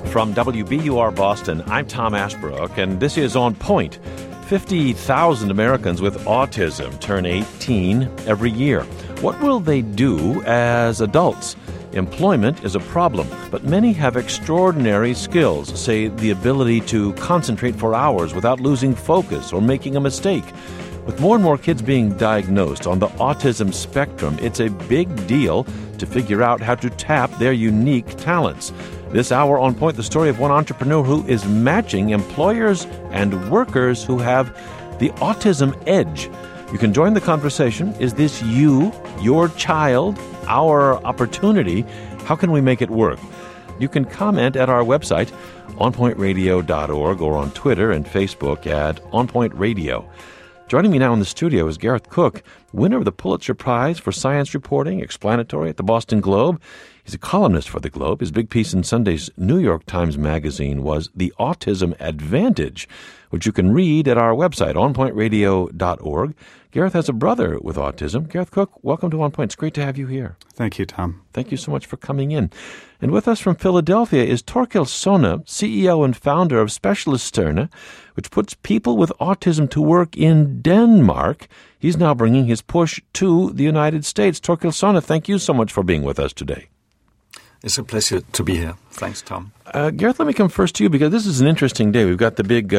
From WBUR Boston, I'm Tom Ashbrook, and this is On Point. 50,000 Americans with autism turn 18 every year. What will they do as adults? Employment is a problem, but many have extraordinary skills, say the ability to concentrate for hours without losing focus or making a mistake. With more and more kids being diagnosed on the autism spectrum, it's a big deal to figure out how to tap their unique talents. This hour on Point, the story of one entrepreneur who is matching employers and workers who have the autism edge. You can join the conversation. Is this you, your child, our opportunity? How can we make it work? You can comment at our website, onpointradio.org, or on Twitter and Facebook at onpointradio. Joining me now in the studio is Gareth Cook, winner of the Pulitzer Prize for Science Reporting, explanatory at the Boston Globe. He's a columnist for the Globe. His big piece in Sunday's New York Times Magazine was The Autism Advantage, which you can read at our website, onpointradio.org. Gareth has a brother with autism. Gareth Cook, welcome to On Point. It's great to have you here. Thank you, Tom. Thank you so much for coming in. And with us from Philadelphia is Torkel Sonne, CEO and founder of Specialisterne, which puts people with autism to work in Denmark. He's now bringing his push to the United States. Torkel Sonne, thank you so much for being with us today. It's a pleasure to be here. Thanks, Tom. Gareth, let me come first to you because this is an interesting day. We've got the big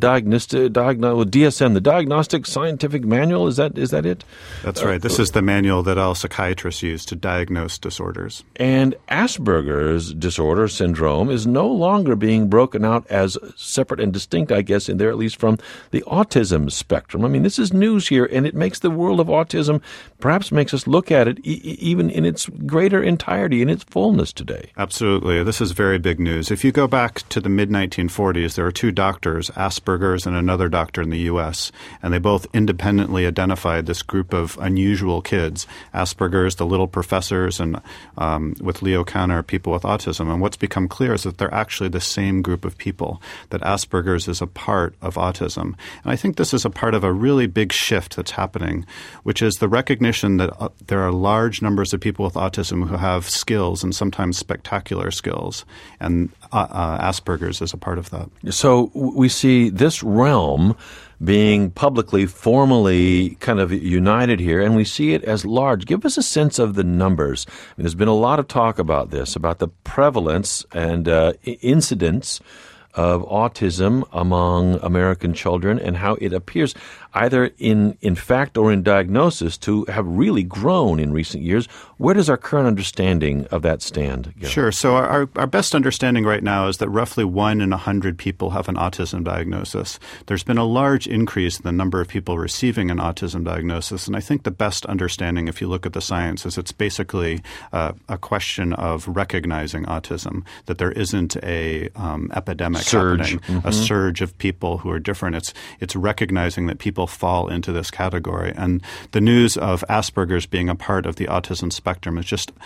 DSM, the Diagnostic Scientific Manual. Is that it? That's right. This is the manual that all psychiatrists use to diagnose disorders. And Asperger's disorder syndrome is no longer being broken out as separate and distinct, I guess, in there, at least from the autism spectrum. I mean, this is news here, and it makes the world of autism, perhaps makes us look at it even in its greater entirety, in its fullness today. Absolutely. This is very big news. If you go back to the mid-1940s, there were two doctors, Asperger's and another doctor in the U.S., and they both independently identified this group of unusual kids, Asperger's, the little professors, and with Leo Kanner, people with autism. And what's become clear is that they're actually the same group of people, that Asperger's is a part of autism. And I think this is a part of a really big shift that's happening, which is the recognition that there are large numbers of people with autism who have skills and sometimes spectacular skills. And Asperger's is a part of that. So we see this realm being publicly, formally kind of united here, and we see it as large. Give us a sense of the numbers. I mean, there's been a lot of talk about this, about the prevalence and incidence of autism among American children and how it appears either in fact or in diagnosis to have really grown in recent years. Where does our current understanding of that stand? Gareth? Sure. So our best understanding right now is that roughly 1 in 100 people have an autism diagnosis. There's been a large increase in the number of people receiving an autism diagnosis, and I think the best understanding, if you look at the science, is it's basically a question of recognizing autism, that there isn't a epidemic happening, a surge of people who are different. It's recognizing that people fall into this category. And the news of Asperger's being a part of the autism spectrum is just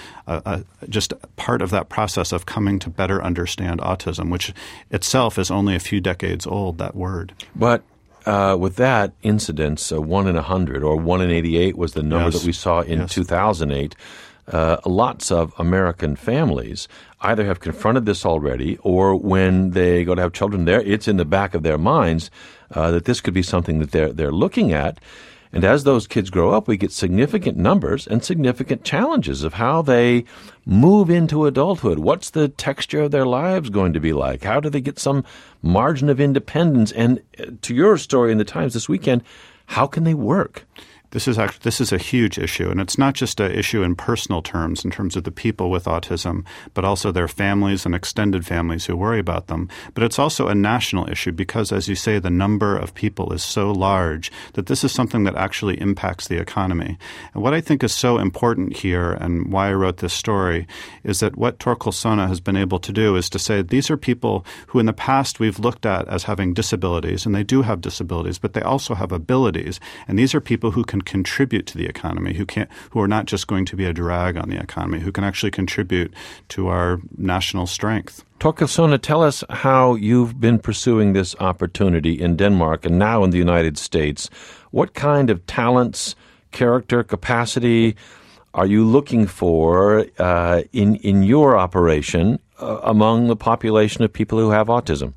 part of that process of coming to better understand autism, which itself is only a few decades old, that word. But with that incidence, 1 in 100 or 1 in 88 was the number that we saw in 2008, lots of American families either have confronted this already or when they go to have children there, it's in the back of their minds that this could be something that they're looking at. And as those kids grow up, we get significant numbers and significant challenges of how they move into adulthood. What's the texture of their lives going to be like? How do they get some margin of independence? And to your story in the Times this weekend, how can they work? This is a huge issue, and it's not just an issue in personal terms, in terms of the people with autism, but also their families and extended families who worry about them. But it's also a national issue because, as you say, the number of people is so large that this is something that actually impacts the economy. And what I think is so important here, and why I wrote this story, is that what Torkel Sonne has been able to do is to say these are people who in the past we've looked at as having disabilities, and they do have disabilities, but they also have abilities. And these are people who can contribute to the economy, who are not just going to be a drag on the economy, who can actually contribute to our national strength. Torkel Sonne, tell us how you've been pursuing this opportunity in Denmark and now in the United States. What kind of talents, character, capacity are you looking for in your operation among the population of people who have autism?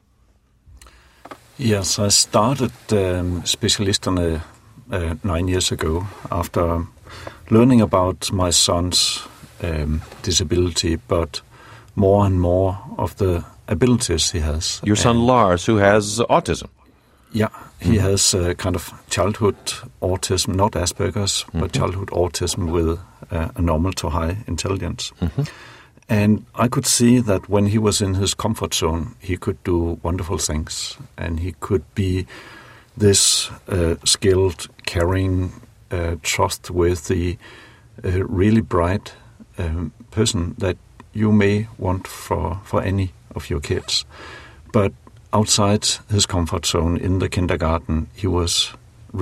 Yes, I started Specialisterne 9 years ago after learning about my son's disability, but more and more of the abilities he has. Your son Lars, who has autism. Yeah, he has kind of childhood autism, not Asperger's, but childhood autism with a normal to high intelligence. And I could see that when he was in his comfort zone, he could do wonderful things. And he could be this skilled, caring, trustworthy, really bright person that you may want for any of your kids. But outside his comfort zone in the kindergarten, it was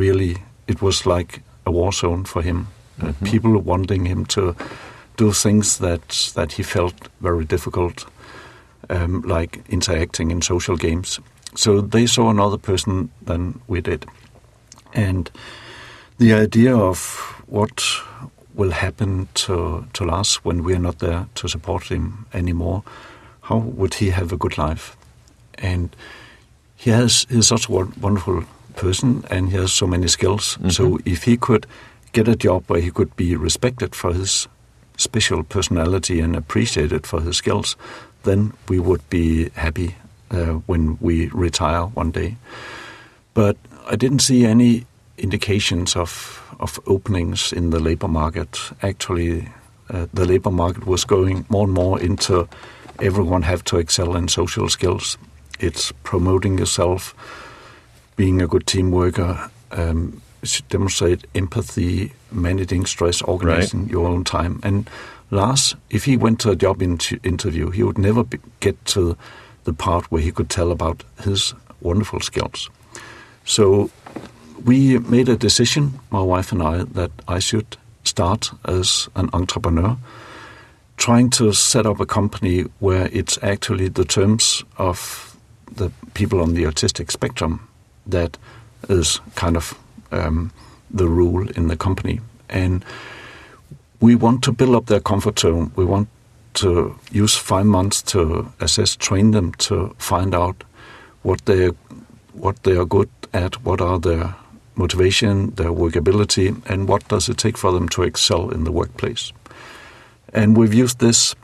like a war zone for him. People wanting him to do things that he felt very difficult, like interacting in social games. So they saw another person than we did. And the idea of what will happen to Lars when we're not there to support him anymore, how would he have a good life? And he's such a wonderful person, and he has so many skills. So if he could get a job where he could be respected for his special personality and appreciated for his skills, then we would be happy when we retire one day. But I didn't see any indications of openings in the labor market. Actually, the labor market was going more and more into everyone have to excel in social skills. It's promoting yourself, being a good team worker, should demonstrate empathy, managing stress, organizing your own time. And Lars, if he went to a job interview, he would never get to the part where he could tell about his wonderful skills. So we made a decision, my wife and I, that I should start as an entrepreneur, trying to set up a company where it's actually the terms of the people on the autistic spectrum that is kind of the rule in the company. And we want to build up their comfort zone. We want to use 5 months to assess, train them to find out what they are good at, what are their motivation, their workability, and what does it take for them to excel in the workplace. And we've used this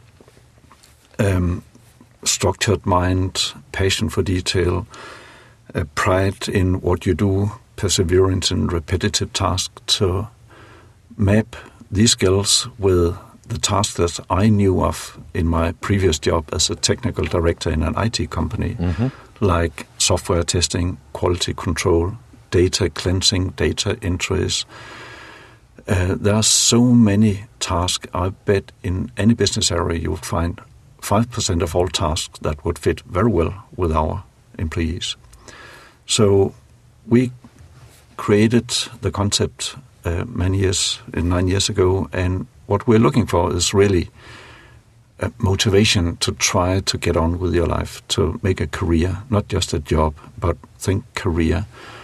structured mind, passion for detail, pride in what you do, perseverance in repetitive tasks to map these skills with the tasks that I knew of in my previous job as a technical director in an IT company, like software testing, quality control, data cleansing, data entries. There are so many tasks. I bet in any business area you would find 5% of all tasks that would fit very well with our employees. So we created the concept 9 years ago, and what we're looking for is really a motivation to try to get on with your life, to make a career, not just a job, but think career.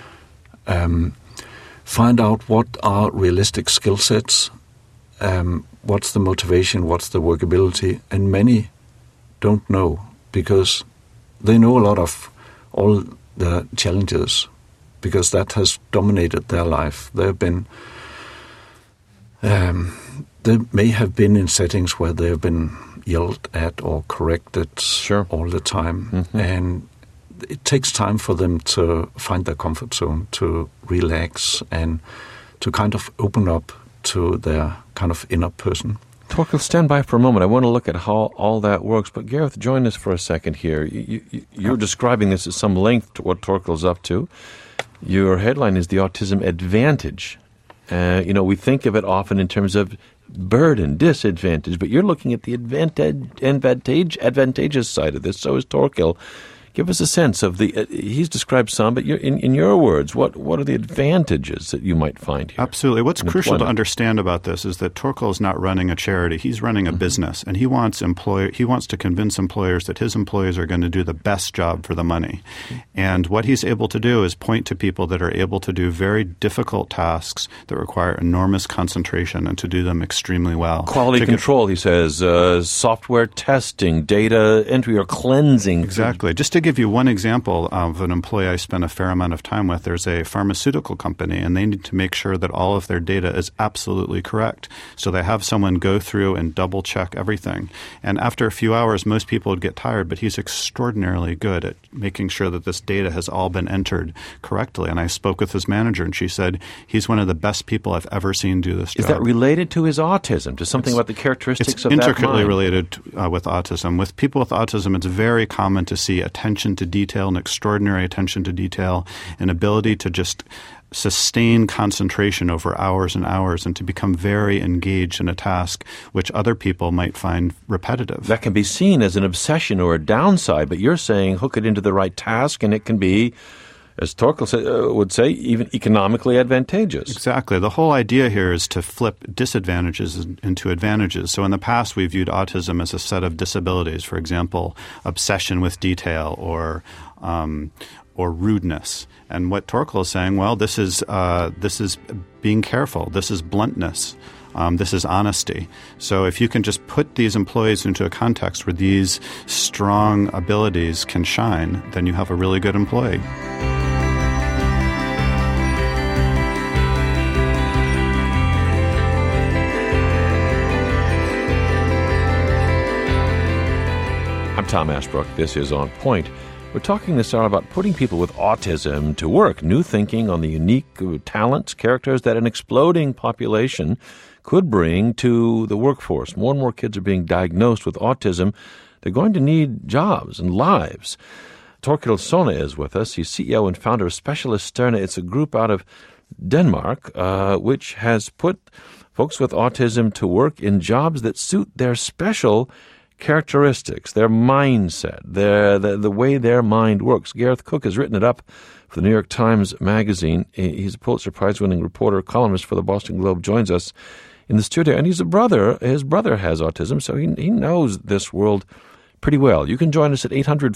Find out what are realistic skill sets, what's the motivation, what's the workability, and many don't know because they know a lot of all the challenges because that has dominated their life. They may have been in settings where they have been yelled at or corrected all the time, and it takes time for them to find their comfort zone, to relax, and to kind of open up to their kind of inner person. Torkel, stand by for a moment. I want to look at how all that works. But Gareth, join us for a second here. You're describing this at some length to what Torkel's up to. Your headline is The Autism Advantage. We think of it often in terms of burden, disadvantage, but you're looking at the advantageous side of this. So is Torkel. Give us a sense of he's described some, but in your words, what are the advantages that you might find here? Absolutely. What's crucial to understand about this is that Torkel is not running a charity. He's running a business, and he wants to convince employers that his employees are going to do the best job for the money. And what he's able to do is point to people that are able to do very difficult tasks that require enormous concentration and to do them extremely well. Quality control, he says, software testing, data entry or cleansing. Exactly. Just to give you one example of an employee I spent a fair amount of time with, there's a pharmaceutical company, and they need to make sure that all of their data is absolutely correct. So they have someone go through and double-check everything. And after a few hours, most people would get tired, but he's extraordinarily good at making sure that this data has all been entered correctly. And I spoke with his manager, and she said he's one of the best people I've ever seen do this job. Is that related to his autism, to something about the characteristics of that mind? It's intricately related with autism. With people with autism, it's very common to see attention to detail, an extraordinary attention to detail, an ability to just sustain concentration over hours and hours and to become very engaged in a task which other people might find repetitive. That can be seen as an obsession or a downside, but you're saying hook it into the right task and it can be, as Torkel would say, even economically advantageous. Exactly. The whole idea here is to flip disadvantages into advantages. So in the past, we viewed autism as a set of disabilities, for example, obsession with detail or rudeness. And what Torkel is saying, well, this is being careful. This is bluntness. This is honesty. So if you can just put these employees into a context where these strong abilities can shine, then you have a really good employee. I'm Tom Ashbrook. This is On Point. We're talking this hour about putting people with autism to work, new thinking on the unique talents, characters that an exploding population could bring to the workforce. More and more kids are being diagnosed with autism. They're going to need jobs and lives. Torkel Sonne is with us. He's CEO and founder of Specialisterne. It's a group out of Denmark which has put folks with autism to work in jobs that suit their special characteristics, their mindset, the way their mind works. Gareth Cook has written it up for the New York Times Magazine. He's a Pulitzer Prize-winning reporter, columnist for the Boston Globe, joins us in the studio. And he's a brother. His brother has autism, so he knows this world pretty well. You can join us at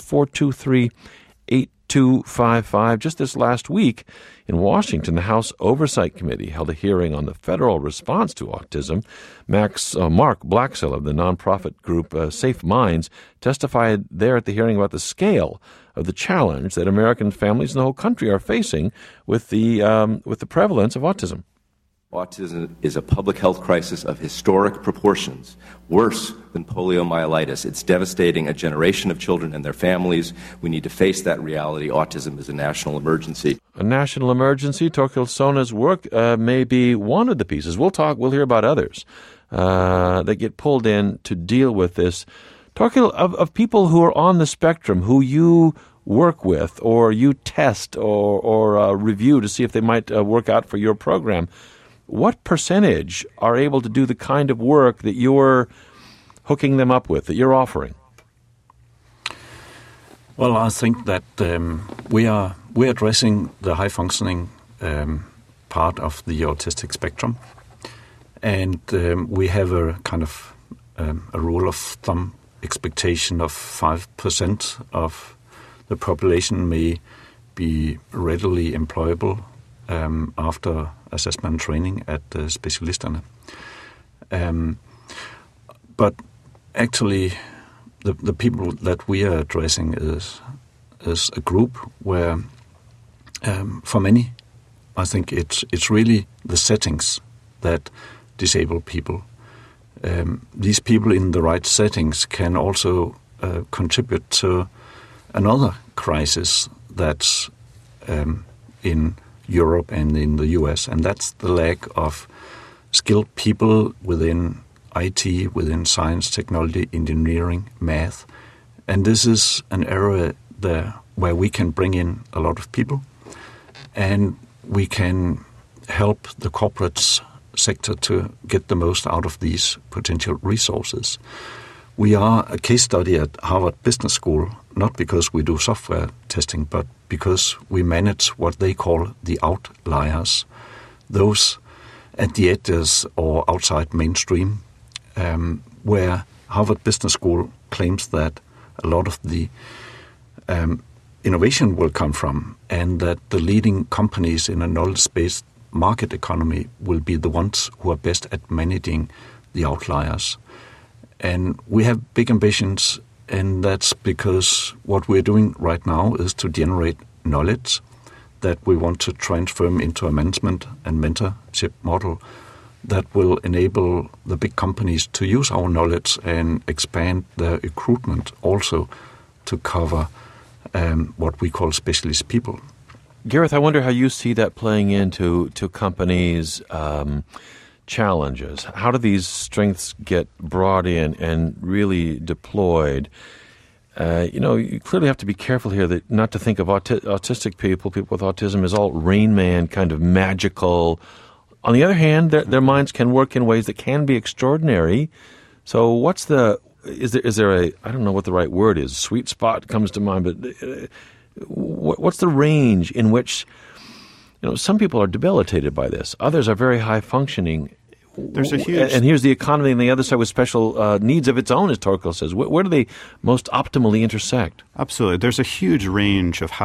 800-423-8255. Just this last week in Washington, the House Oversight Committee held a hearing on the federal response to autism. Mark Blaxill of the nonprofit group Safe Minds testified there at the hearing about the scale of the challenge that American families in the whole country are facing with the prevalence of autism. Autism is a public health crisis of historic proportions, worse than poliomyelitis. It's devastating a generation of children and their families. We need to face that reality. Autism is a national emergency. A national emergency. Torkel Sonne's work may be one of the pieces. We'll hear about others that get pulled in to deal with this. Torkel, of people who are on the spectrum, who you work with or you test or review to see if they might work out for your program, what percentage are able to do the kind of work that you're hooking them up with, that you're offering? Well, I think that we're addressing the high-functioning part of the autistic spectrum. And we have a kind of a rule of thumb expectation of 5% of the population may be readily employable after assessment training at Specialisterne. But actually, the people that we are addressing is a group where, for many, I think it's really the settings that disable people. These people in the right settings can also contribute to another crisis that's in Europe and in the US, and that's the lack of skilled people within IT, within science, technology, engineering, math. And this is an area where we can bring in a lot of people, and we can help the corporate sector to get the most out of these potential resources. We are a case study at Harvard Business School not because we do software testing, but because we manage what they call the outliers, those at the edges or outside mainstream, where Harvard Business School claims that a lot of the innovation will come from, and that the leading companies in a knowledge-based market economy will be the ones who are best at managing the outliers. And we have big ambitions, and that's because what we're doing right now is to generate knowledge that we want to transform into a management and mentorship model that will enable the big companies to use our knowledge and expand their recruitment also to cover what we call specialist people. Gareth, I wonder how you see that playing into companies' challenges. How do these strengths get brought in and really deployed? You clearly have to be careful here that not to think of autistic people with autism, as all Rain Man kind of magical. On the other hand, their minds can work in ways that can be extraordinary. So is there a, I don't know what the right word is, sweet spot comes to mind, but what's the range in which, some people are debilitated by this. Others are very high functioning. There's a huge... And here's the economy on the other side with special needs of its own, as Torkel says. Where do they most optimally intersect? Absolutely. There's a huge range of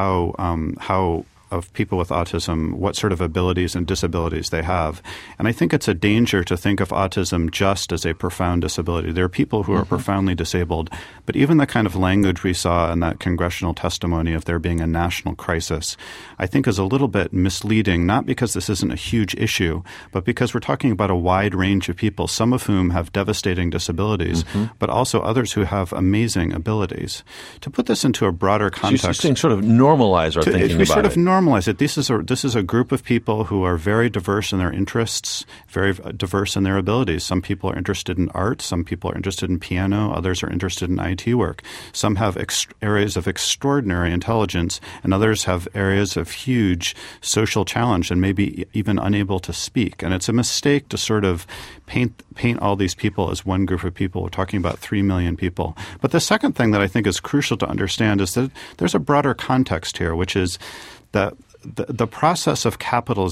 how of people with autism, what sort of abilities and disabilities they have. And I think it's a danger to think of autism just as a profound disability. There are people who are profoundly disabled, but even the kind of language we saw in that congressional testimony of there being a national crisis, I think is a little bit misleading, not because this isn't a huge issue, but because we're talking about a wide range of people, some of whom have devastating disabilities, but also others who have amazing abilities. To put this into a broader context... So you're saying sort of normalize our thinking about it. We sort of normalize it. This is a group of people who are very diverse in their interests, very diverse in their abilities. Some people are interested in art. Some people are interested in piano. Others are interested in IT work. Some have areas of extraordinary intelligence, and others have areas of huge social challenge and maybe even unable to speak. And it's a mistake to sort of paint all these people as one group of people. We're talking about 3 million people. But the second thing that I think is crucial to understand is that there's a broader context here, which is that the process of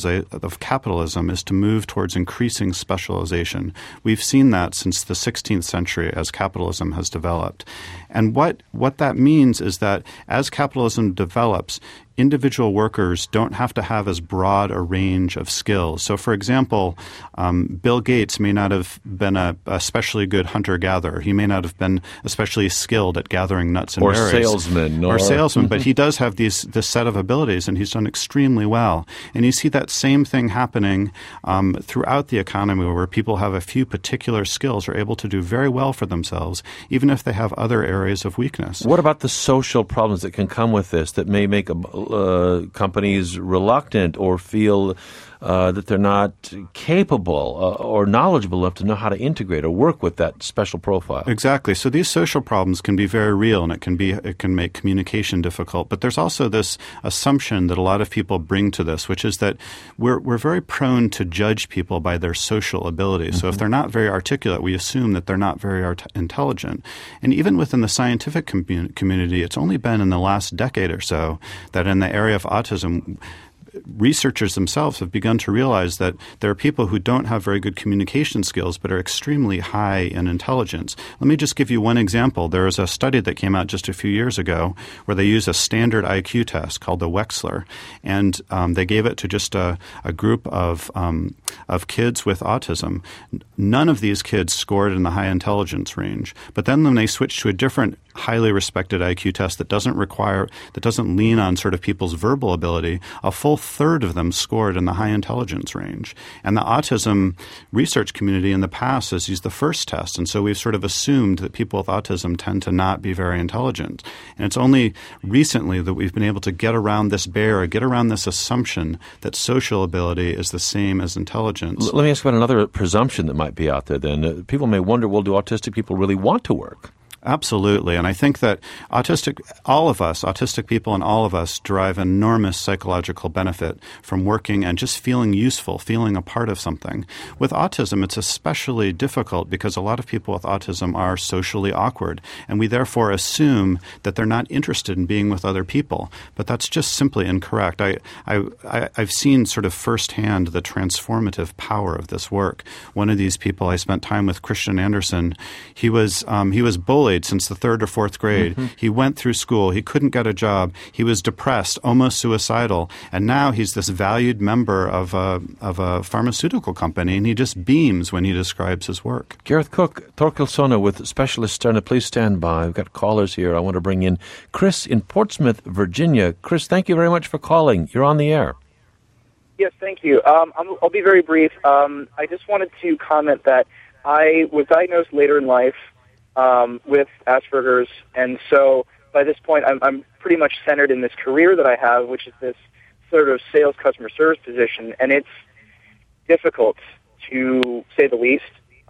capitalism is to move towards increasing specialization. We've seen that since the 16th century as capitalism has developed. And what that means is that as capitalism develops, individual workers don't have to have as broad a range of skills. So, for example, Bill Gates may not have been a especially good hunter-gatherer. He may not have been especially skilled at gathering nuts and berries. Or salesman. But he does have this set of abilities, and he's done extremely well. And you see that same thing happening throughout the economy, where people have a few particular skills, are able to do very well for themselves, even if they have other areas of weakness. What about the social problems that can come with this that may make companies reluctant or feel that they're not capable or knowledgeable enough to know how to integrate or work with that special profile? Exactly. So these social problems can be very real, and it can make communication difficult. But there's also this assumption that a lot of people bring to this, which is that we're very prone to judge people by their social abilities. So if they're not very articulate, we assume that they're not very intelligent. And even within the scientific community, it's only been in the last decade or so that in the area of autism, researchers themselves have begun to realize that there are people who don't have very good communication skills but are extremely high in intelligence. Let me just give you one example. There was a study that came out just a few years ago where they used a standard IQ test called the Wechsler, and they gave it to just a group of kids with autism. None of these kids scored in the high intelligence range. But then when they switched to a different highly respected IQ test that doesn't lean on sort of people's verbal ability, a full third of them scored in the high intelligence range. And the autism research community in the past has used the first test. And so we've sort of assumed that people with autism tend to not be very intelligent. And it's only recently that we've been able to get around this barrier, get around this assumption that social ability is the same as intelligence. Let me ask about another presumption that might be out there then. People may wonder, well, do autistic people really want to work? Absolutely. And I think that autistic people and all of us derive enormous psychological benefit from working and just feeling useful, feeling a part of something. With autism, it's especially difficult because a lot of people with autism are socially awkward, and we therefore assume that they're not interested in being with other people. But that's just simply incorrect. I've seen sort of firsthand the transformative power of this work. One of these people I spent time with, Christian Anderson, he was bullied since the 3rd or 4th grade. Mm-hmm. He went through school. He couldn't get a job. He was depressed, almost suicidal. And now he's this valued member of a pharmaceutical company, and he just beams when he describes his work. Gareth Cook, Torkil Sona with Specialist Sterna. Please stand by. We've got callers here. I want to bring in Chris in Portsmouth, Virginia. Chris, thank you very much for calling. You're on the air. Yes, thank you. I'll be very brief. I just wanted to comment that I was diagnosed later in life with Asperger's, and so by this point I'm pretty much centered in this career that I have, which is this sort of sales customer service position, and it's difficult to say the least.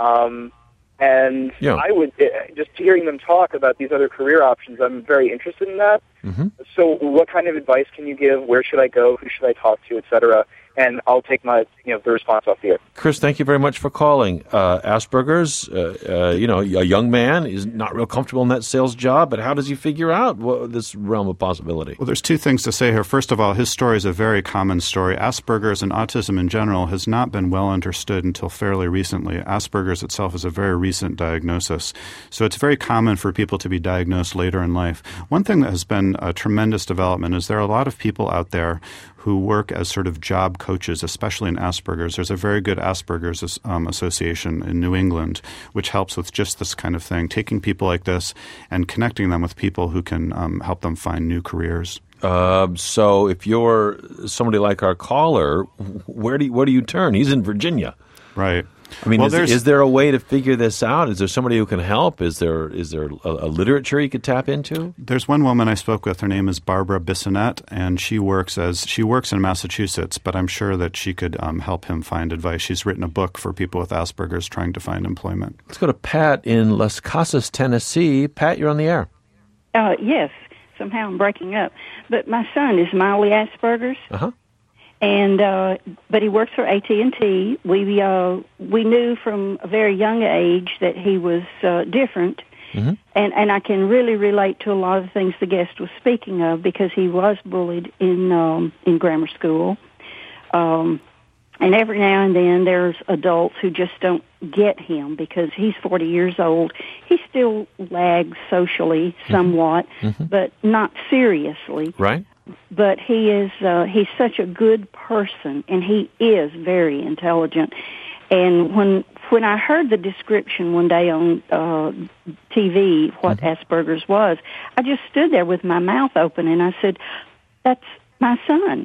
I would, just hearing them talk about these other career options, I'm very interested in that. Mm-hmm. So what kind of advice can you give? Where should I go? Who should I talk to, et cetera? And I'll take the response off the air. Chris, thank you very much for calling. Asperger's, a young man is not real comfortable in that sales job, but how does he figure out this realm of possibility? Well, there's two things to say here. First of all, his story is a very common story. Asperger's and autism in general has not been well understood until fairly recently. Asperger's itself is a very recent diagnosis. So it's very common for people to be diagnosed later in life. One thing that has been a tremendous development is there are a lot of people out there who work as sort of job coaches, especially in Asperger's. There's a very good Asperger's association in New England, which helps with just this kind of thing, taking people like this and connecting them with people who can help them find new careers. So if you're somebody like our caller, where do you turn? He's in Virginia. Right. I mean, is there a way to figure this out? Is there somebody who can help? Is there a literature you could tap into? There's one woman I spoke with. Her name is Barbara Bissonette, and she works in Massachusetts, but I'm sure that she could help him find advice. She's written a book for people with Asperger's trying to find employment. Let's go to Pat in Las Casas, Tennessee. Pat, you're on the air. Yes. Somehow I'm breaking up. But my son is mildly Asperger's. Uh-huh. But he works for AT&T. We knew from a very young age that he was different, mm-hmm. and I can really relate to a lot of the things the guest was speaking of because he was bullied in grammar school, and every now and then there's adults who just don't get him because he's 40 years old. He still lags socially somewhat, mm-hmm. but not seriously. Right. But he's such a good person, and he is very intelligent. And when I heard the description one day on TV, what mm-hmm. Asperger's was, I just stood there with my mouth open, and I said, "That's my son."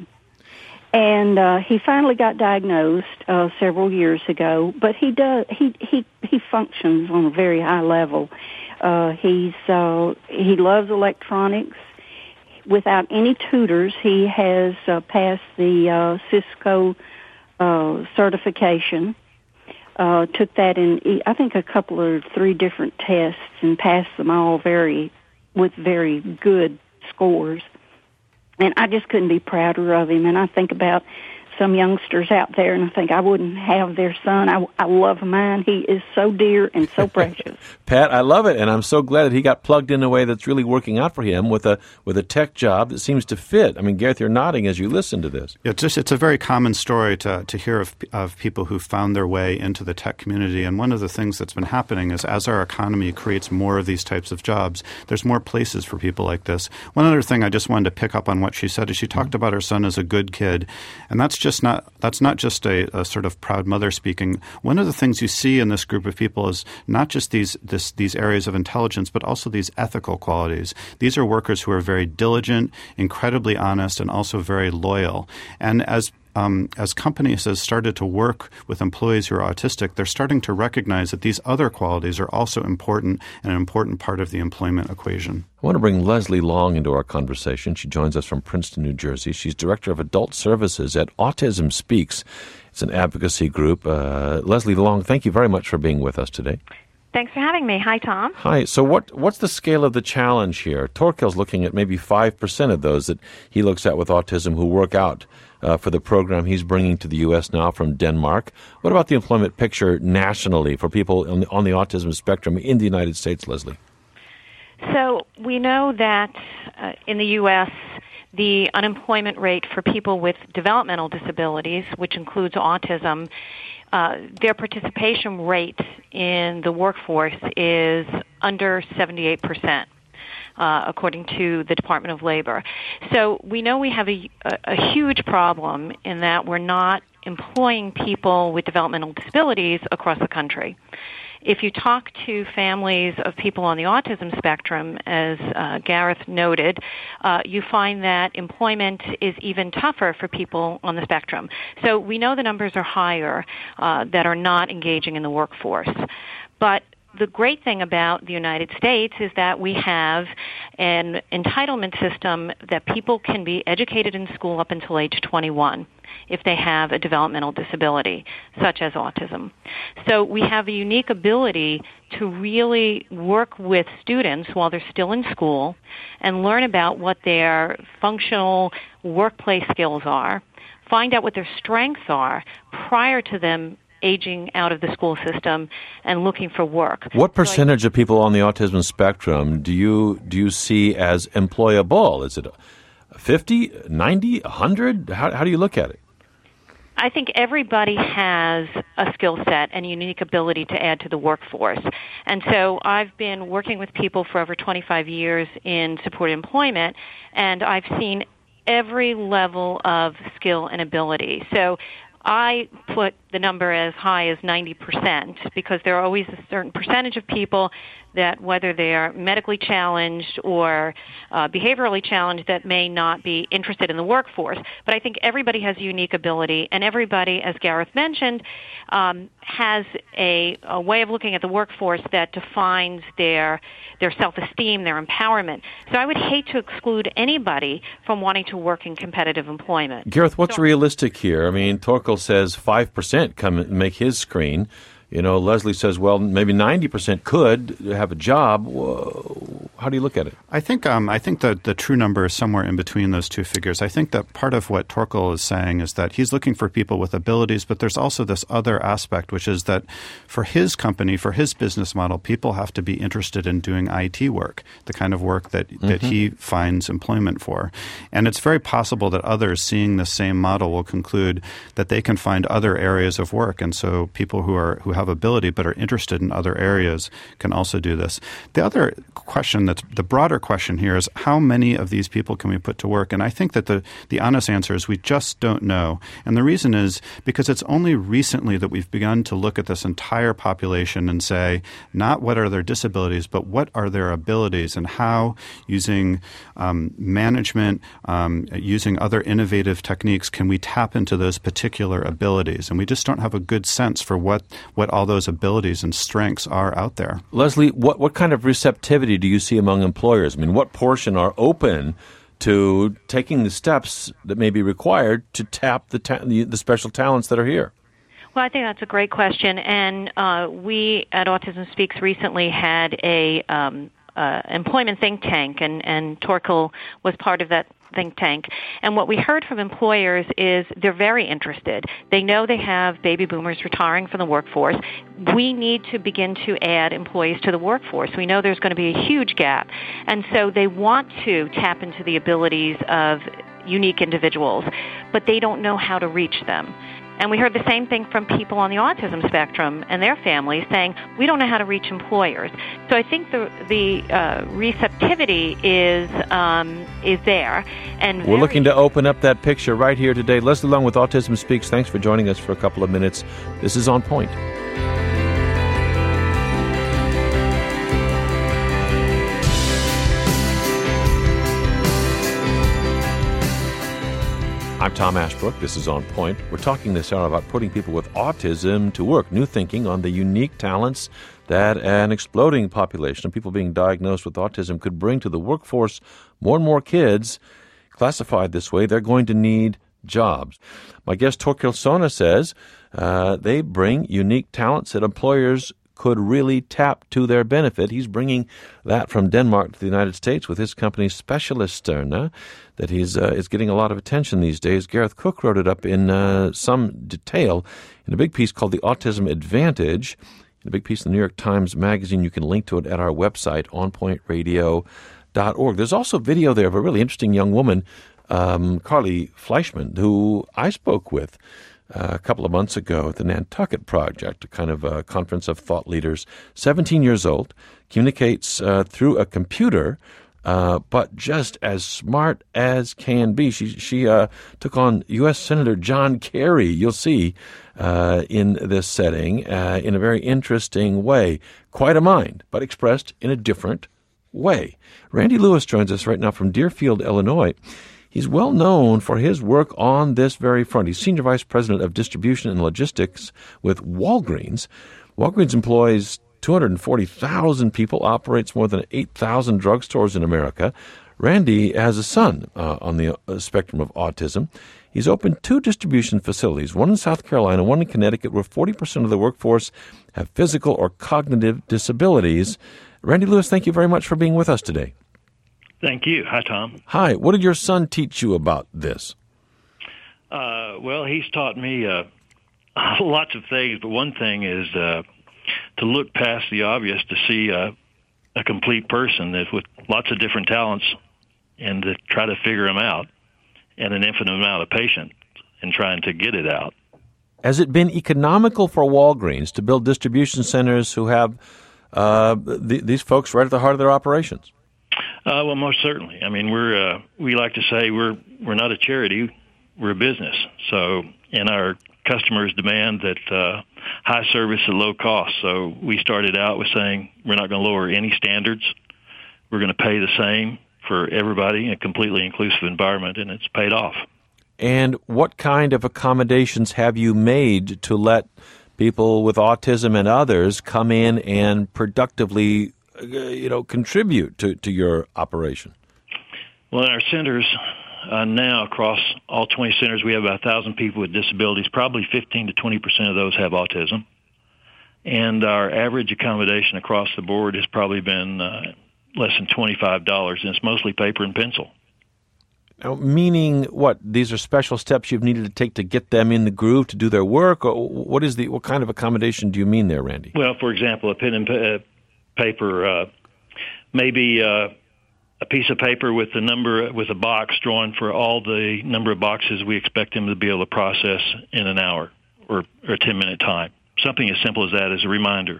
And he finally got diagnosed several years ago. But he functions on a very high level. He loves electronics. Without any tutors, he has passed the Cisco certification, took that in, I think, 3 different tests and passed them all with very good scores. And I just couldn't be prouder of him. And I think about some youngsters out there, and I think I wouldn't have their son. I love mine. He is so dear and so precious. Pat, I love it, and I'm so glad that he got plugged in a way that's really working out for him with a tech job that seems to fit. I mean, Gareth, you're nodding as you listen to this. Yeah, it's a very common story to hear of people who found their way into the tech community. And one of the things that's been happening is as our economy creates more of these types of jobs, there's more places for people like this. One other thing I just wanted to pick up on what she said is she talked about her son as a good kid, and that's not just a sort of proud mother speaking. One of the things you see in this group of people is not just these areas of intelligence, but also these ethical qualities. These are workers who are very diligent, incredibly honest, and also very loyal. And as companies have started to work with employees who are autistic, they're starting to recognize that these other qualities are also important and an important part of the employment equation. I want to bring Leslie Long into our conversation. She joins us from Princeton, New Jersey. She's Director of Adult Services at Autism Speaks. It's an advocacy group. Leslie Long, thank you very much for being with us today. Thanks for having me. Hi, Tom. Hi. So what's the scale of the challenge here? Torkel's looking at maybe 5% of those that he looks at with autism who work out for the program he's bringing to the U.S. now from Denmark. What about the employment picture nationally for people on the autism spectrum in the United States, Leslie? So we know that in the U.S., the unemployment rate for people with developmental disabilities, which includes autism, their participation rate in the workforce is under 78%. According to the Department of Labor. So we know we have a huge problem in that we're not employing people with developmental disabilities across the country. If you talk to families of people on the autism spectrum, as Gareth noted, you find that employment is even tougher for people on the spectrum. So we know the numbers are higher that are not engaging in the workforce. But the great thing about the United States is that we have an entitlement system that people can be educated in school up until age 21 if they have a developmental disability, such as autism. So we have a unique ability to really work with students while they're still in school and learn about what their functional workplace skills are, find out what their strengths are prior to them aging out of the school system and looking for work. What percentage of people on the autism spectrum do you see as employable? Is it 50, 90, 100? How do you look at it? I think everybody has a skill set and unique ability to add to the workforce. And so I've been working with people for over 25 years in supported employment, and I've seen every level of skill and ability. So I put the number as high as 90% because there are always a certain percentage of people that, whether they are medically challenged or behaviorally challenged, that may not be interested in the workforce. But I think everybody has a unique ability, and everybody, as Gareth mentioned, has a way of looking at the workforce that defines their self-esteem, their empowerment. So I would hate to exclude anybody from wanting to work in competitive employment. Gareth, what's realistic here? I mean, Torkel says 5% come and make his screen. You know, Leslie says, well, maybe 90% could have a job. How do you look at it? I think the true number is somewhere in between those two figures. I think that part of what Torkel is saying is that he's looking for people with abilities, but there's also this other aspect, which is that for his company, for his business model, people have to be interested in doing IT work, the kind of work that he finds employment for. And it's very possible that others seeing the same model will conclude that they can find other areas of work. And so people who have ability but are interested in other areas can also do this. The other question, that's the broader question here, is how many of these people can we put to work? And I think that the honest answer is we just don't know. And the reason is because it's only recently that we've begun to look at this entire population and say, not what are their disabilities, but what are their abilities, and how, using management, using other innovative techniques, can we tap into those particular abilities? And we just don't have a good sense for what all those abilities and strengths are out there. Leslie, what kind of receptivity do you see among employers? I mean, what portion are open to taking the steps that may be required to tap the special talents that are here? Well, I think that's a great question. And we at Autism Speaks recently had a employment think tank, and Torkel was part of that think tank. And what we heard from employers is they're very interested. They know they have baby boomers retiring from the workforce. We need to begin to add employees to the workforce. We know there's going to be a huge gap. And so they want to tap into the abilities of unique individuals, but they don't know how to reach them. And we heard the same thing from people on the autism spectrum and their families saying, we don't know how to reach employers. So I think the receptivity is there. And we're looking to open up that picture right here today. Leslie Long with Autism Speaks. Thanks for joining us for a couple of minutes. This is On Point. I'm Tom Ashbrook. This is On Point. We're talking this hour about putting people with autism to work, new thinking on the unique talents that an exploding population of people being diagnosed with autism could bring to the workforce. More and more kids classified this way, they're going to need jobs. My guest Torkel Sona says they bring unique talents that employers could really tap to their benefit. He's bringing that from Denmark to the United States with his company Specialisterne, that is getting a lot of attention these days. Gareth Cook wrote it up in some detail in a big piece called The Autism Advantage, in a big piece in the New York Times Magazine. You can link to it at our website, onpointradio.org. There's also video there of a really interesting young woman, Carly Fleischman, who I spoke with a couple of months ago at the Nantucket Project, a kind of a conference of thought leaders. 17 years old, communicates through a computer, but just as smart as can be. She took on U.S. Senator John Kerry, you'll see, in this setting, in a very interesting way. Quite a mind, but expressed in a different way. Randy Lewis joins us right now from Deerfield, Illinois. He's well known for his work on this very front. He's Senior Vice President of Distribution and Logistics with Walgreens. Walgreens employs 240,000 people, operates more than 8,000 drugstores in America. Randy has a son on the spectrum of autism. He's opened 2 distribution facilities, one in South Carolina, one in Connecticut, where 40% of the workforce have physical or cognitive disabilities. Randy Lewis, thank you very much for being with us today. Thank you. Hi, Tom. Hi. What did your son teach you about this? Well, he's taught me lots of things, but one thing is to look past the obvious, to see a complete person that with lots of different talents, and to try to figure them out, and an infinite amount of patience in trying to get it out. Has it been economical for Walgreens to build distribution centers who have these folks right at the heart of their operations? Well, most certainly. I mean, we like to say we're not a charity, we're a business. So, and our customers demand that high service at low cost. So we started out with saying we're not going to lower any standards. We're going to pay the same for everybody in a completely inclusive environment, and it's paid off. And what kind of accommodations have you made to let people with autism and others come in and productively contribute to your operation? Well, in our centers now, across all 20 centers, we have about 1,000 people with disabilities. Probably 15 to 20% of those have autism. And our average accommodation across the board has probably been less than $25, and it's mostly paper and pencil. Now, meaning what? These are special steps you've needed to take to get them in the groove to do their work? Or what kind of accommodation do you mean there, Randy? Well, for example, a pen and paper, maybe a piece of paper with a box drawn for all the number of boxes we expect them to be able to process in an hour or a 10-minute time. Something as simple as that as a reminder.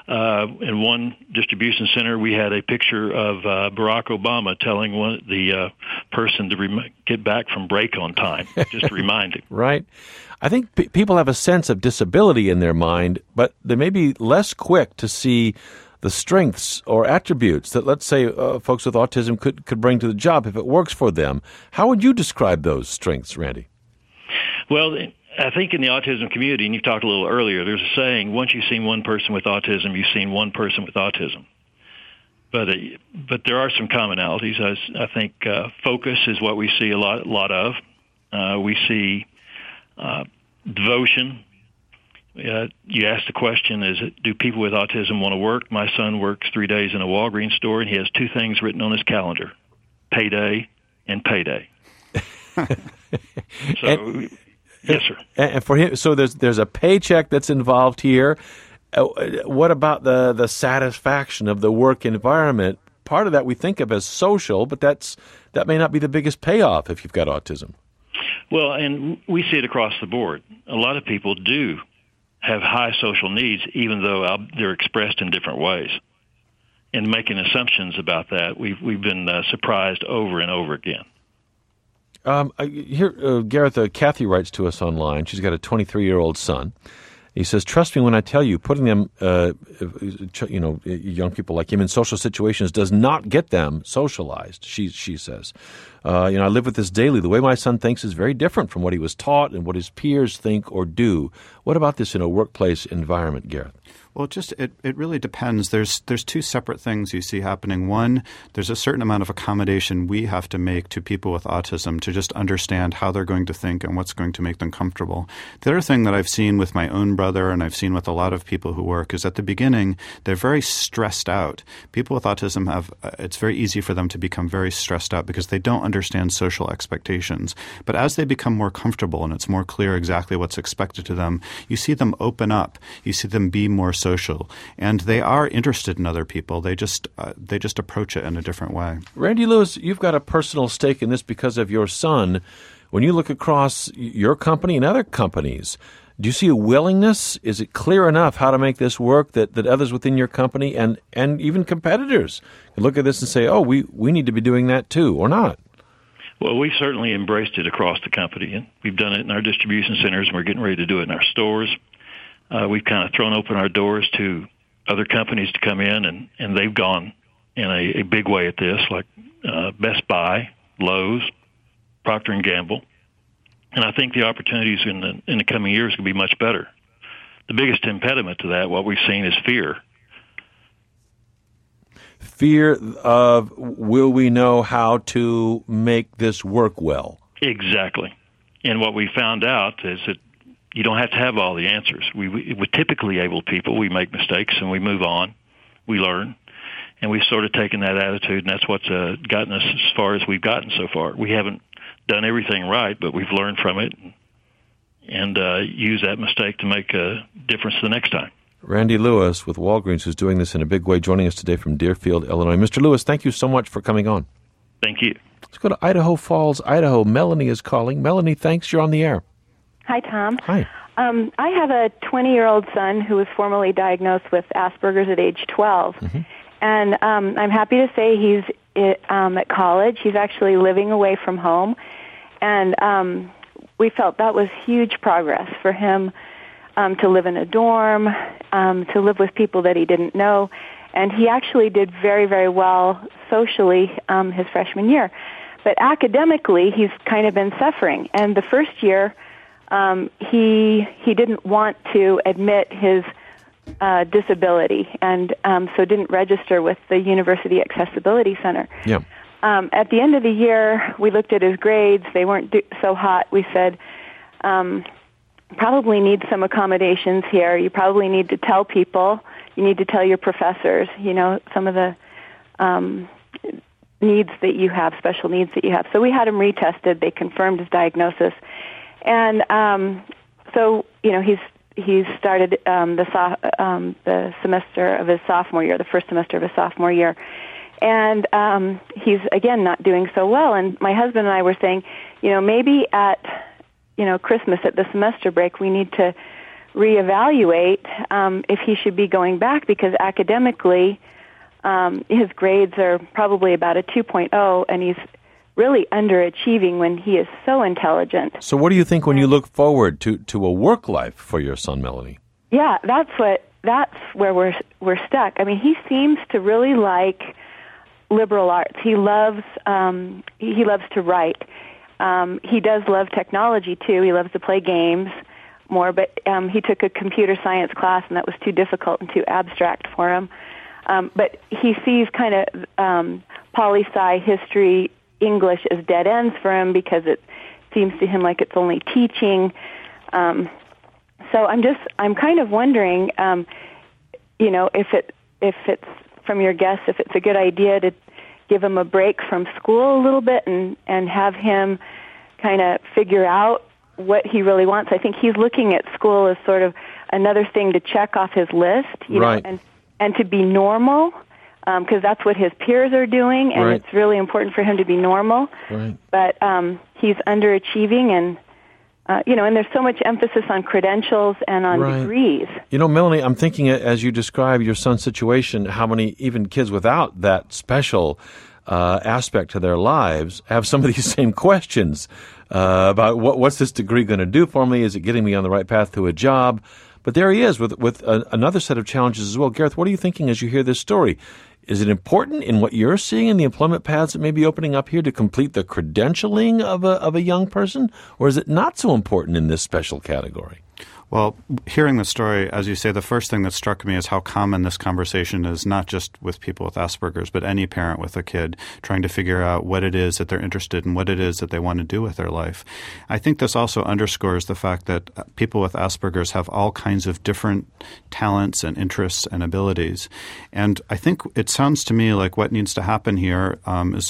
In one distribution center, we had a picture of Barack Obama telling the person to get back from break on time, just to remind him. Right. I think people have a sense of disability in their mind, but they may be less quick to see the strengths or attributes that, let's say, folks with autism could bring to the job if it works for them. How would you describe those strengths, Randy? Well, I think in the autism community, and you talked a little earlier, there's a saying, once you've seen one person with autism, you've seen one person with autism. But there are some commonalities. I think focus is what we see a lot of. We see devotion. You asked the question, do people with autism want to work? My son works 3 days in a Walgreens store, and he has 2 things written on his calendar, payday and payday. Yes, sir. And for him, so there's a paycheck that's involved here. What about the satisfaction of the work environment? Part of that we think of as social, but that may not be the biggest payoff if you've got autism. Well, and we see it across the board. A lot of people do have high social needs, even though they're expressed in different ways. And making assumptions about that, we've been surprised over and over again. Here, Gareth, Kathy writes to us online. She's got a 23-year-old son. He says, "Trust me when I tell you, putting them, young people like him in social situations does not get them socialized." She says, "I live with this daily. The way my son thinks is very different from what he was taught and what his peers think or do." What about this in a workplace environment, Gareth? Well, it really depends. There's two separate things you see happening. One, there's a certain amount of accommodation we have to make to people with autism to just understand how they're going to think and what's going to make them comfortable. The other thing that I've seen with my own brother and I've seen with a lot of people who work is at the beginning, they're very stressed out. People with autism it's very easy for them to become very stressed out because they don't understand social expectations. But as they become more comfortable and it's more clear exactly what's expected to them, you see them open up. You see them be more social, and they are interested in other people. They just approach it in a different way. Randy Lewis, you've got a personal stake in this because of your son. When you look across your company and other companies, do you see a willingness? Is it clear enough how to make this work that others within your company and even competitors can look at this and say, oh, we need to be doing that too, or not? Well, we've certainly embraced it across the company, and we've done it in our distribution centers, and we're getting ready to do it in our stores. We've kind of thrown open our doors to other companies to come in, and they've gone in a big way at this, like Best Buy, Lowe's, Procter & Gamble. And I think the opportunities in the coming years will be much better. The biggest impediment to that, what we've seen, is fear. Fear of, will we know how to make this work well? Exactly. And what we found out is that you don't have to have all the answers. We're typically able people. We make mistakes and we move on. We learn. And we've sort of taken that attitude, and that's what's gotten us as far as we've gotten so far. We haven't done everything right, but we've learned from it and use that mistake to make a difference the next time. Randy Lewis with Walgreens, who's doing this in a big way, joining us today from Deerfield, Illinois. Mr. Lewis, thank you so much for coming on. Thank you. Let's go to Idaho Falls, Idaho. Melanie is calling. Melanie, thanks. You're on the air. Hi, Tom. Hi. I have a 20-year-old son who was formally diagnosed with Asperger's at age 12. Mm-hmm. And I'm happy to say he's at college. He's actually living away from home. And we felt that was huge progress for him to live in a dorm, to live with people that he didn't know. And he actually did very, very well socially his freshman year. But academically, he's kind of been suffering. And the first year, he didn't want to admit his disability, and so didn't register with the University Accessibility Center. Yeah. At the end of the year, we looked at his grades. They weren't so hot. We said, probably need some accommodations here. You probably need to tell people. You need to tell your professors, some of the needs that you have, special needs that you have. So we had him retested. They confirmed his diagnosis. And so, he's started the semester of his sophomore year, the first semester of his sophomore year. And he's, again, not doing so well. And my husband and I were saying, maybe at, Christmas, at the semester break, we need to reevaluate if he should be going back, because academically his grades are probably about a 2.0, and he's really underachieving when he is so intelligent. So what do you think when you look forward to a work life for your son, Melanie? Yeah, that's where we're stuck. I mean, he seems to really like liberal arts. He loves to write. He does love technology too. He loves to play games more, but he took a computer science class, and that was too difficult and too abstract for him. But he sees kind of poli-sci, history, English as dead ends for him, because it seems to him like it's only teaching. So I'm kind of wondering, if it's from your guest, if it's a good idea to give him a break from school a little bit and have him kind of figure out what he really wants. I think he's looking at school as sort of another thing to check off his list, right. and to be normal. Because that's what his peers are doing, and right. It's really important for him to be normal. Right. But he's underachieving, and and there's so much emphasis on credentials and on right. degrees. Melanie, I'm thinking as you describe your son's situation, how many even kids without that special aspect to their lives have some of these same questions about what's this degree going to do for me? Is it getting me on the right path to a job? But there he is with another set of challenges as well. Gareth, what are you thinking as you hear this story? Is it important in what you're seeing in the employment paths that may be opening up here to complete the credentialing of a young person? Or is it not so important in this special category? Well, hearing the story, as you say, the first thing that struck me is how common this conversation is, not just with people with Asperger's, but any parent with a kid trying to figure out what it is that they're interested in, what it is that they want to do with their life. I think this also underscores the fact that people with Asperger's have all kinds of different talents and interests and abilities. And I think it sounds to me like what needs to happen here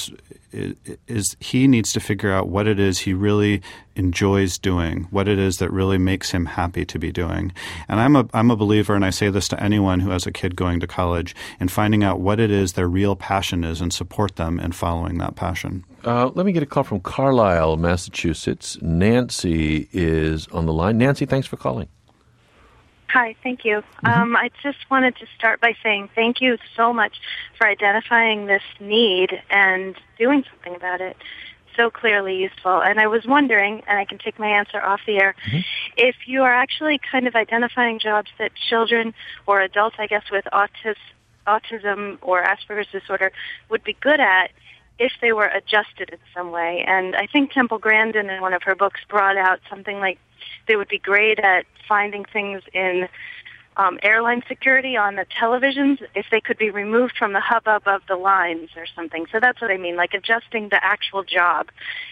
is he needs to figure out what it is he really enjoys doing, what it is that really makes him happy to be doing. And I'm a believer, and I say this to anyone who has a kid going to college, in finding out what it is their real passion is and support them in following that passion. Let me get a call from Carlisle, Massachusetts. Nancy is on the line. Nancy, thanks for calling. Hi, thank you. I just wanted to start by saying thank you so much for identifying this need and doing something about it. So clearly useful. And I was wondering, and I can take my answer off the air, if you are actually kind of identifying jobs that children or adults, I guess, with autism or Asperger's disorder would be good at if they were adjusted in some way. And I think Temple Grandin in one of her books brought out something like they would be great at finding things in airline security on the televisions if they could be removed from the hubbub of the lines or something. So that's what I mean, like adjusting the actual job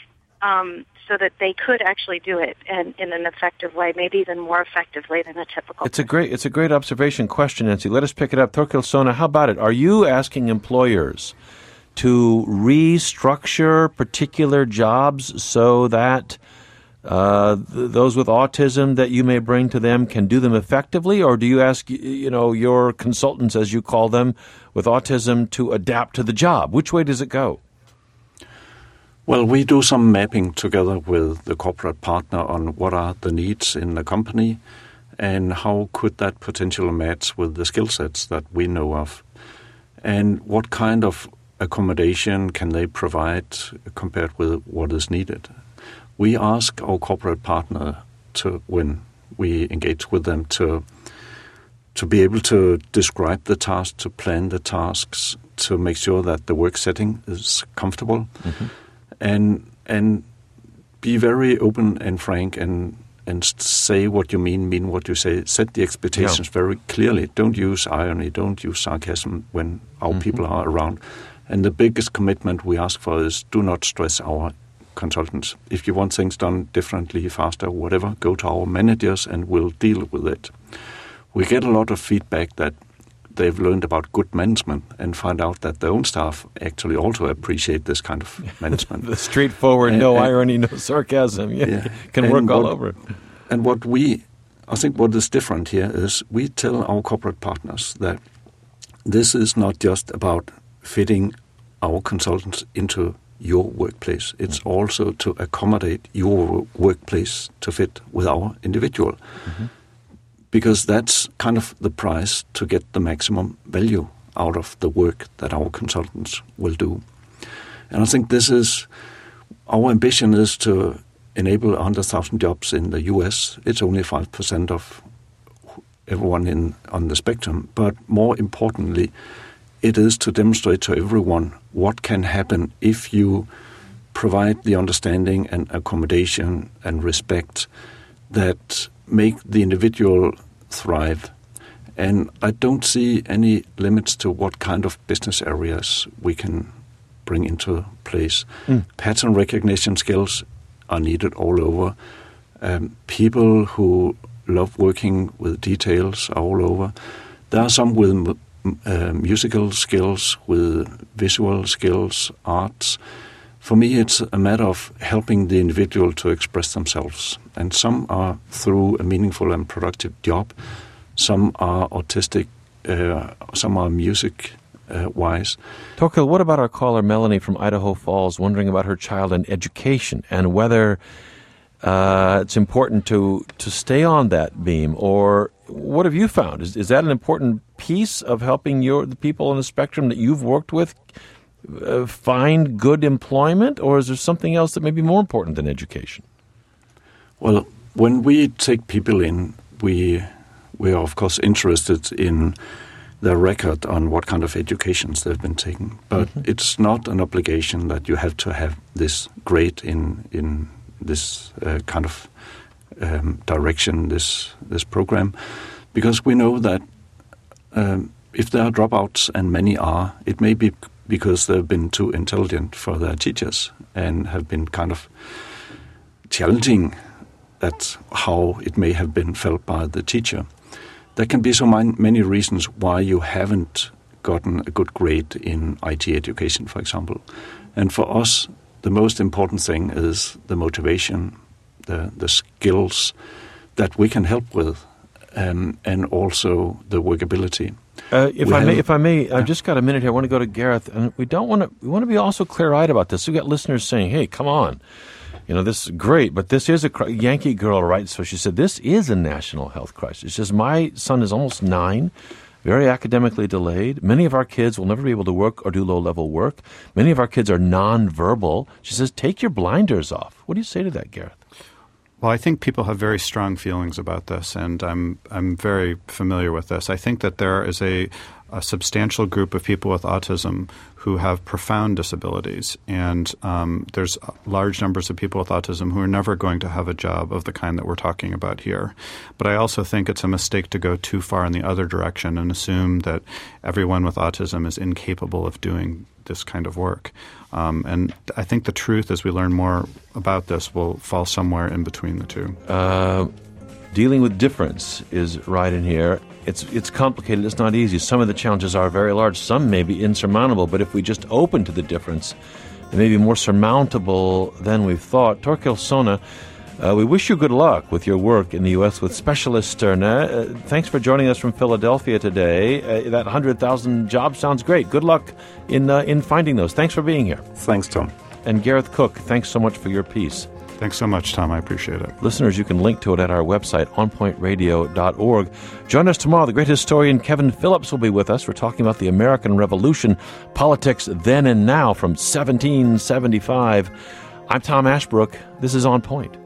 so that they could actually do it in an effective way, maybe even more effectively than a typical It's a great observation question, Nancy. Let us pick it up. Torkil Sona, how about it? Are you asking employers to restructure particular jobs so that those with autism that you may bring to them can do them effectively, or do you ask, your consultants, as you call them, with autism to adapt to the job? Which way does it go? Well, we do some mapping together with the corporate partner on what are the needs in the company and how could that potentially match with the skill sets that we know of, and what kind of accommodation can they provide compared with what is needed. We ask our corporate partner when we engage with them, to be able to describe the task, to plan the tasks, to make sure that the work setting is comfortable, and be very open and frank and say what you mean what you say. Set the expectations very clearly. Don't use irony, don't use sarcasm when our people are around. And the biggest commitment we ask for is do not stress our consultants. If you want things done differently, faster, whatever, go to our managers and we'll deal with it. We get a lot of feedback that they've learned about good management and find out that their own staff actually also appreciate this kind of management. The straightforward, no irony, no sarcasm. Can work all over it. And I think what is different here is we tell our corporate partners that this is not just about fitting our consultants into your workplace. It's also to accommodate your workplace to fit with our individual. Because that's kind of the price to get the maximum value out of the work that our consultants will do. And I think our ambition is to enable 100,000 jobs in the US. It's only 5% of everyone on the spectrum. But more importantly, it is to demonstrate to everyone what can happen if you provide the understanding and accommodation and respect that make the individual thrive. And I don't see any limits to what kind of business areas we can bring into place. Pattern recognition skills are needed all over. People who love working with details are all over. There are some with musical skills, with visual skills, arts. For me, it's a matter of helping the individual to express themselves. And some are through a meaningful and productive job. Some are autistic. Some are music-wise. Torkil, what about our caller Melanie from Idaho Falls, wondering about her child and education and whether it's important to stay on that beam, or what have you found? Is that an important piece of helping the people on the spectrum that you've worked with find good employment, or is there something else that may be more important than education? Well, when we take people in, we are of course interested in their record on what kind of educations they've been taking, but it's not an obligation that you have to have this grade in this kind of direction this program, because we know that if there are dropouts, and many are, it may be because they've been too intelligent for their teachers and have been kind of challenging at how it may have been felt by the teacher. There can be so many reasons why you haven't gotten a good grade in IT education, for example. And for us, the most important thing is the motivation, the skills that we can help with, and also the workability. If I may, I've just got a minute here. I want to go to Gareth, and we want to be also clear-eyed about this. We've got listeners saying, "Hey, come on, this is great, but this is a Yankee girl, right?" So she said, "This is a national health crisis." She says, "My son is almost 9, very academically delayed. Many of our kids will never be able to work or do low-level work. Many of our kids are non-verbal." She says, "Take your blinders off." What do you say to that, Gareth? Well, I think people have very strong feelings about this, and I'm very familiar with this. I think that there is a substantial group of people with autism who have profound disabilities, and there's large numbers of people with autism who are never going to have a job of the kind that we're talking about here. But I also think it's a mistake to go too far in the other direction and assume that everyone with autism is incapable of doing this kind of work. And I think the truth, as we learn more about this, will fall somewhere in between the two. Dealing with difference is right in here. It's complicated. It's not easy. Some of the challenges are very large. Some may be insurmountable. But if we just open to the difference, it may be more surmountable than we've thought. Torkil Sona, we wish you good luck with your work in the U.S. with Specialist Sterne. Thanks for joining us from Philadelphia today. That 100,000 jobs sounds great. Good luck in finding those. Thanks for being here. Thanks, Tom. And Gareth Cook, thanks so much for your piece. Thanks so much, Tom. I appreciate it. Listeners, you can link to it at our website, onpointradio.org. Join us tomorrow. The great historian Kevin Phillips will be with us. We're talking about the American Revolution, politics then and now from 1775. I'm Tom Ashbrook. This is On Point.